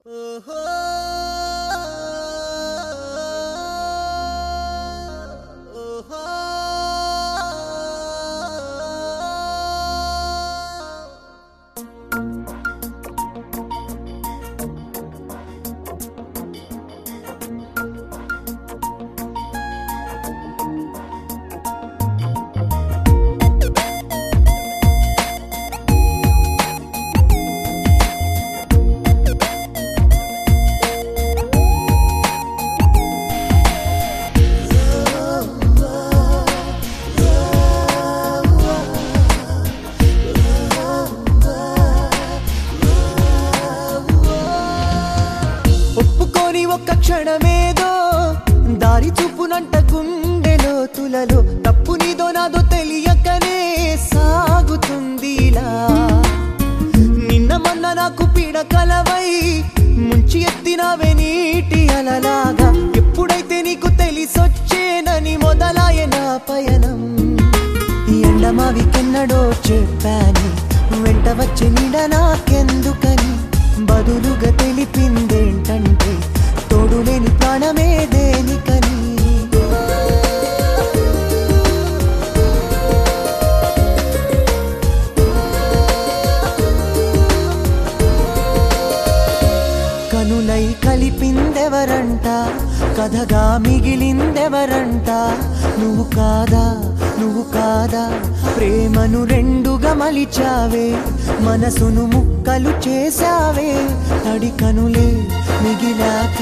క్షణమేదో దారి చూపునంట గుండెలో తులలో తప్పు నీదో నాదో తెలియకనే సాగుతుందిలా నిన్న మొన్న నాకు పీడకలవై ముంచి ఎత్తినవే నీటి అలలాగా ఎప్పుడైతే నీకు తెలిసొచ్చేనని మొదలాయ నా పయనం ఎండమావికెన్నడో చెప్పాను వెంట వచ్చి నీడ నాకెందుకని బదులుగా తెలిపిందేంటంటే తోడులేని ప్రాణమే దేనికని కనులై కలిపిందెవరంట కథగా మిగిలిందెవరంట నువ్వు కాదా ప్రేమను రెండుగా మలిచావే మనసును ముక్కలు చేసావే తడి కనులే మిగిలాక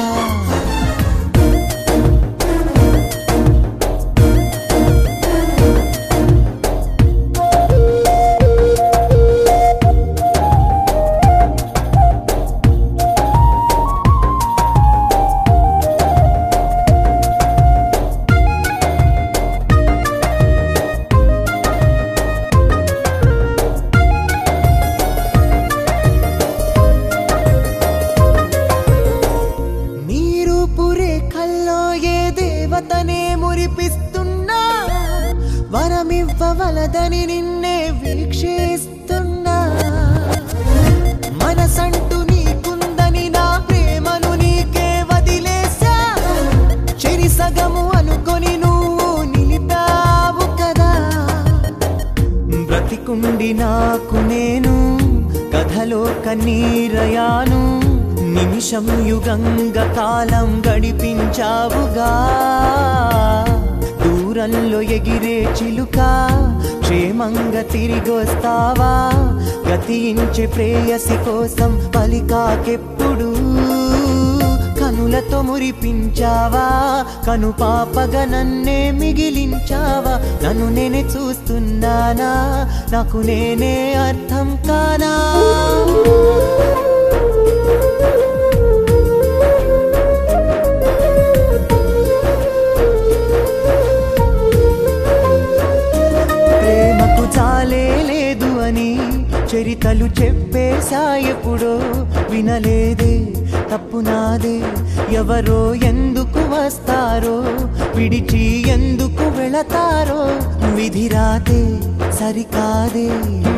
మురిపిస్తున్నా వరమివ్వవలదని నిన్నే వీక్షిస్తున్నా మనసంటూ నీకుందని నా ప్రేమను నీకే వదిలేసా చెరి సగము అనుకొని నువ్వు నిలిపావు కదా బ్రతికుండి నాకు నేను కథలో కన్నీరయాను నిమిషం యుగంగా కాలం గడిపించావుగా దూరంలో ఎగిరే చిలుక క్షేమంగా తిరిగొస్తావా గతించే ప్రేయసి కోసం పలికాకెప్పుడు కనులతో మురిపించావా కను పాపగా నన్నే మిగిలించావా నన్ను నేనే చూస్తున్నానా నాకు నేనే అర్థం కానా లేదు అని చరితలు చెప్పేసా ఎప్పుడో వినలేదే తప్పు నాదే ఎవరో ఎందుకు వస్తారో విడిచి ఎందుకు వెళతారో విధిరాతే సరికాదే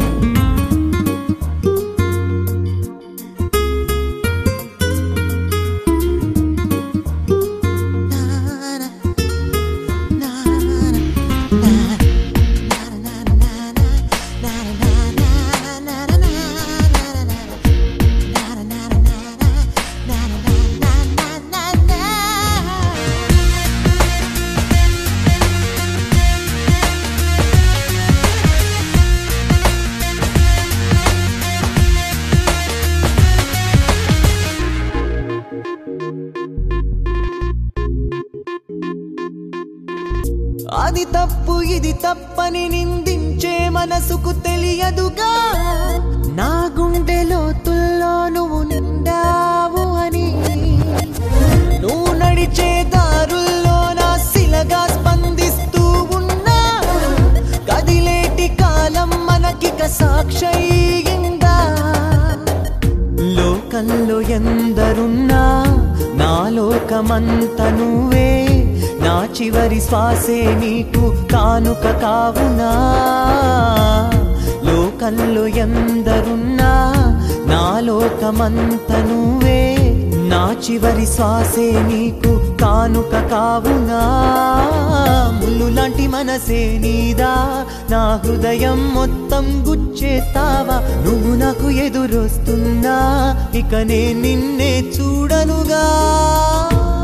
అది తప్పు ఇది తప్పని నిందించే మనసుకు తెలియదుగా నా గుండె లోతుల్లో నువ్వు నిండావు అని నువ్వు నడిచే దారుల్లో నా శిలగా స్పందిస్తూ ఉన్నా కదిలేటి కాలం మనకిక సాక్షయిందా లోకంలో ఎందరున్నా నా లోకమంత నువ్వే నా చివరి శ్వాసే నీకు కానుక కావునా లోకంలో ఎందరున్నా నా లోకమంత నువ్వే నా చివరి శ్వాసే నీకు కానుక కావునా ముళ్ళు లాంటి మనసే నీదా నా హృదయం మొత్తం గుచ్చేస్తావా నువ్వు నాకు ఎదురొస్తున్నా ఇక నే నిన్నే చూడనుగా